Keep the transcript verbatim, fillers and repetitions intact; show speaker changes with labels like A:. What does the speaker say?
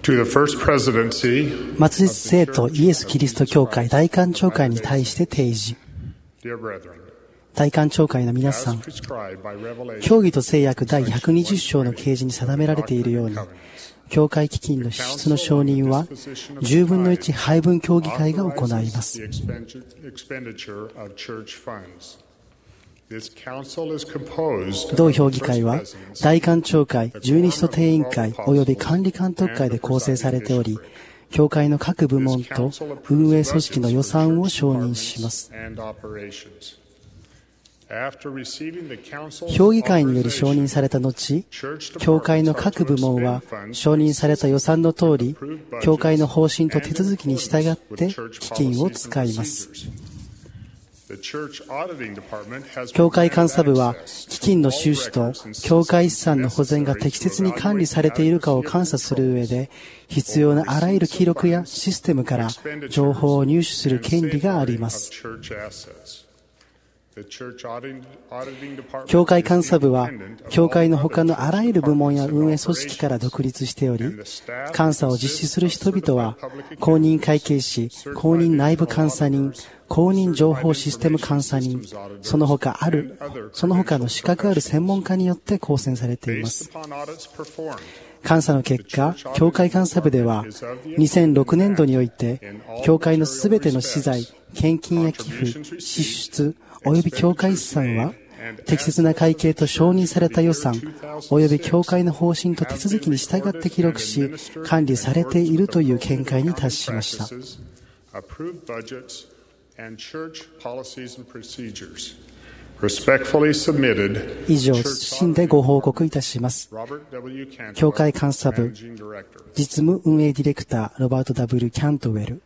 A: 末日聖徒イエス・キリスト教会大官長会に対して提示。大官長会の皆さん、教義と聖約第ひゃくにじゅう章の啓示に定められているように、教会基金の支出の承認はじゅうぶんのいち配分協議会が行います。同評議会は大官長会、十二使徒定員会及び管理監督会で構成されており、教会の各部門と運営組織の予算を承認します。評議会により承認された後、教会の各部門は承認された予算の通り、教会の方針と手続きに従って基金を使います。教会監査部は基金の収支と教会資産の保全が適切に管理されているかを監査する上で、必要なあらゆる記録やシステムから情報を入手する権利があります。教会監査部は教会の他のあらゆる部門や運営組織から独立しており、監査を実施する人々は公認会計士、公認内部監査人、公認情報システム監査人、その他あるその他の資格ある専門家によって構成されています。監査の結果、教会監査部ではにせんろくねん度において教会のすべての資材、献金や寄付、支出および教会資産は適切な会計と承認された予算および教会の方針と手続きに従って記録し管理されているという見解に達しました。以上、謹んでご報告いたします。教会監査部実務運営ディレクターロバート ダブリュー キャントウェル。